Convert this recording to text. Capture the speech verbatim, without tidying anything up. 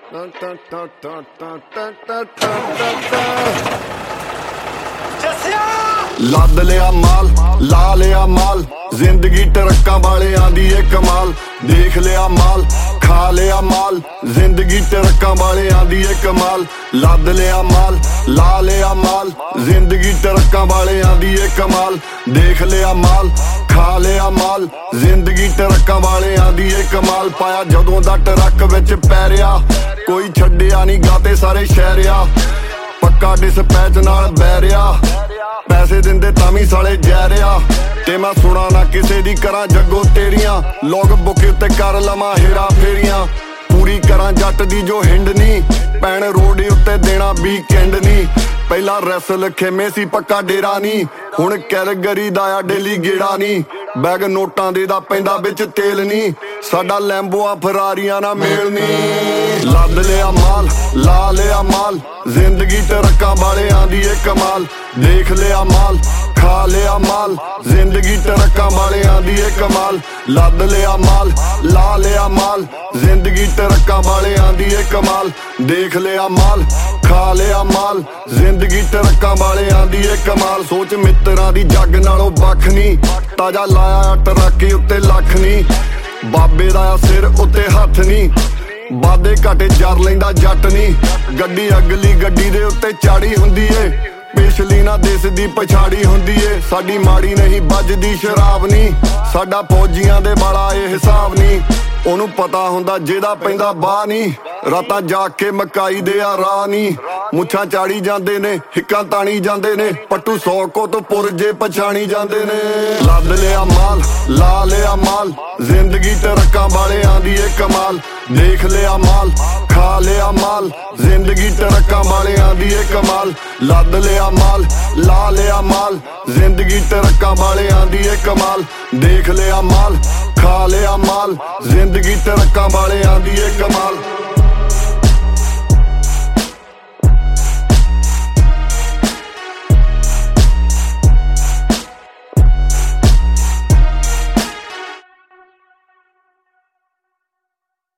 ਲੱਦ ਲਿਆ ਮਾਲ, ਲਾ ਲਿਆ ਮਾਲ, ਜ਼ਿੰਦਗੀ ਟਰੱਕਾਂ ਵਾਲਿਆਂ ਦੀ ਏ ਕਮਾਲ। ਦੇਖ ਲਿਆ ਮਾਲ, ਖਾ ਲਿਆ ਮਾਲ, ਜ਼ਿੰਦਗੀ ਟਰੱਕਾਂ ਵਾਲਿਆਂ ਦੀ ਏ ਕਮਾਲ। ਲੱਦ ਲਿਆ ਮਾਲ, ਲਾ ਲਿਆ ਮਾਲ, ਜ਼ਿੰਦਗੀ ਟਰੱਕਾਂ ਵਾਲਿਆਂ ਦੀ ਏ ਕਮਾਲ। ਦੇਖ ਲਿਆ ਮਾਲ, ਖਾ ਲਿਆ ਮਾਲ, ਜ਼ਿੰਦਗੀ ਟਰੱਕਾਂ ਵਾਲਿਆਂ ਦੀ ਏ ਕਮਾਲ। ਪਾਇਆ ਜਦੋਂ ਦਾ ਟਰੱਕ ਵਿੱਚ ਪੈ ਰਿਆ, ਕੋਈ ਛੱਡਿਆ ਨਹੀਂ ਗਾਤੇ ਸਾਰੇ ਸ਼ਹਿਰਿਆ। ਪੱਕਾ ਡਿਸਪੈਚ ਨਾਲ ਬਹਿ ਰਿਆ, ਪੈਸੇ ਦਿੰਦੇ ਤਾਂ ਵੀ ਸਾਲੇ ਜੈ ਰਿਆ। ਤੇ ਮੈਂ ਸੁਣਾ ਨਾ ਕਿਸੇ ਦੀ ਕਰਾਂ ਜੱਗੋ ਤੇਰੀਆਂ, ਲੋਗ ਬੁੱਕ ਉੱਤੇ ਕਰ ਲਵਾਂ ਹੇਰਾ ਫੇਰੀਆਂ। ਪੂਰੀ ਕਰਾਂ ਜੱਟ ਦੀ ਜੋ ਹਿੰਡ ਨੀ, ਪੈਣ ਰੋਡ ਉੱਤੇ ਦੇਣਾ ਵੀਕਐਂਡ ਨੀ। ਪਹਿਲਾਂ ਰੈਸਲ ਖੇਮੇ ਸੀ ਪੱਕਾ ਡੇਰਾ ਨੀ, ਹੁਣ ਕੈਲਗਰੀ ਦਾ ਆ ਡੇਲੀ ਗੇੜਾ ਨੀ। ਬੈਗ ਨੋਟਾਂ ਦੇ ਦਾ ਪੈਂਦਾ ਵਿੱਚ ਤੇਲ ਨੀ, ਸਾਡਾ ਲੈਂਬੋਆਂ ਫਰਾਰੀਆਂ ਨਾਲ ਮੇਲ ਨੀ। ਲੱਦ ਲਿਆ ਮਾਲ, ਲਾ ਲਿਆ ਮਾਲ, ਜ਼ਿੰਦਗੀ ਟਰੱਕਾਂ ਵਾਲਿਆਂ ਦੀ ਏ ਕਮਾਲ। ਦੇਖ ਲਿਆ ਮਾਲ, ਖਾ ਲਿਆ ਮਾਲ, ਜ਼ਿੰਦਗੀ ਟਰੱਕਾਂ ਵਾਲਿਆਂ ਦੀ ਏ ਕਮਾਲ। ਲੱਦ ਲਿਆ ਮਾਲ, ਲਾ ਲਿਆ ਮਾਲ, ਜ਼ਿੰਦਗੀ ਟਰੱਕਾਂ ਵਾਲਿਆਂ ਦੀ ਏ ਕਮਾਲ। ਦੇਖ ਲਿਆ ਮਾਲ, ਖਾ ਲਿਆ ਮਾਲ, ਜ਼ਿੰਦਗੀ ਟਰੱਕਾਂ ਵਾਲਿਆਂ ਦੀ ਏ ਕਮਾਲ। ਸੋਚ ਮਿੱਤਰਾਂ ਦੀ ਜੱਗ ਨਾਲੋਂ ਵੱਖ ਨੀ, ਤਾਜਾ ਲਾਇਆ ਟਰੱਕ ਉੱਤੇ ਲੱਖ ਨੀ। ਬਾਬੇ ਦਾ ਸਿਰ ਉੱਤੇ ਹੱਥ ਨੀ, ਵਾਦੇ ਘਾਟੇ ਜਰ ਲੈਂਦਾ ਜੱਟ ਨੀ। ਗੱਡੀ ਅਗਲੀ ਗੱਡੀ ਦੇ ਉੱਤੇ ਚਾੜੀ ਹੁੰਦੀ ਏ, ਪਿਛਲੀ ਨਾ ਦੇਸ ਦੀ ਪਛਾੜੀ ਹੁੰਦੀ ਏ। ਸਾਡੀ ਮਾੜੀ ਨਹੀਂ ਵੱਜਦੀ ਸ਼ਰਾਬ ਨੀ, ਸਾਡਾ ਫੌਜੀਆਂ ਦੇ ਵਾਲਾ ਇਹ ਹਿਸਾਬ ਨੀ। ਉਹਨੂੰ ਪਤਾ ਹੁੰਦਾ ਜਿਹਦਾ ਪੈਂਦਾ ਬਾਹ ਨੀ, ਰਾਤਾਂ ਜਾਗ ਕੇ ਮਕਾਈ ਦੇ ਆ ਰਾਹ ਨੀ। ਮੁੱਛਾਂ ਚਾੜੀ ਜਾਂਦੇ ਨੇ, ਹਿੱਕਾਂ ਤਾਣੀ ਜਾਂਦੇ ਨੇ, ਪੱਟੂ ਸੌ ਕੋ ਤੋਂ ਪੁਰਜੇ ਪਛਾਣੀ ਜਾਂਦੇ ਨੇ। ਲੱਦ ਲਿਆ ਮਾਲ, ਲਾ ਲਿਆ ਮਾਲ, ਜ਼ਿੰਦਗੀ ਟਰੱਕਾਂ ਵਾਲਿਆਂ ਦੀ ਏ ਕਮਾਲ। ਦੇਖ ਲਿਆ ਮਾਲ, ਖਾ ਲਿਆ ਮਾਲ, ਜ਼ਿੰਦਗੀ ਟਰੱਕਾਂ ਵਾਲਿਆਂ ਦੀ ਏ ਕਮਾਲ। ਲੱਦ ਲਿਆ ਮਾਲ, ਲਾ ਲਿਆ ਮਾਲ, ਜ਼ਿੰਦਗੀ ਟਰੱਕਾਂ ਵਾਲਿਆਂ ਦੀ ਏ ਕਮਾਲ। ਦੇਖ ਲਿਆ ਮਾਲ, ਖਾ ਲਿਆ ਮਾਲ, ਜ਼ਿੰਦਗੀ ਟਰੱਕਾਂ ਵਾਲਿਆਂ ਦੀ ਏ ਕਮਾਲ।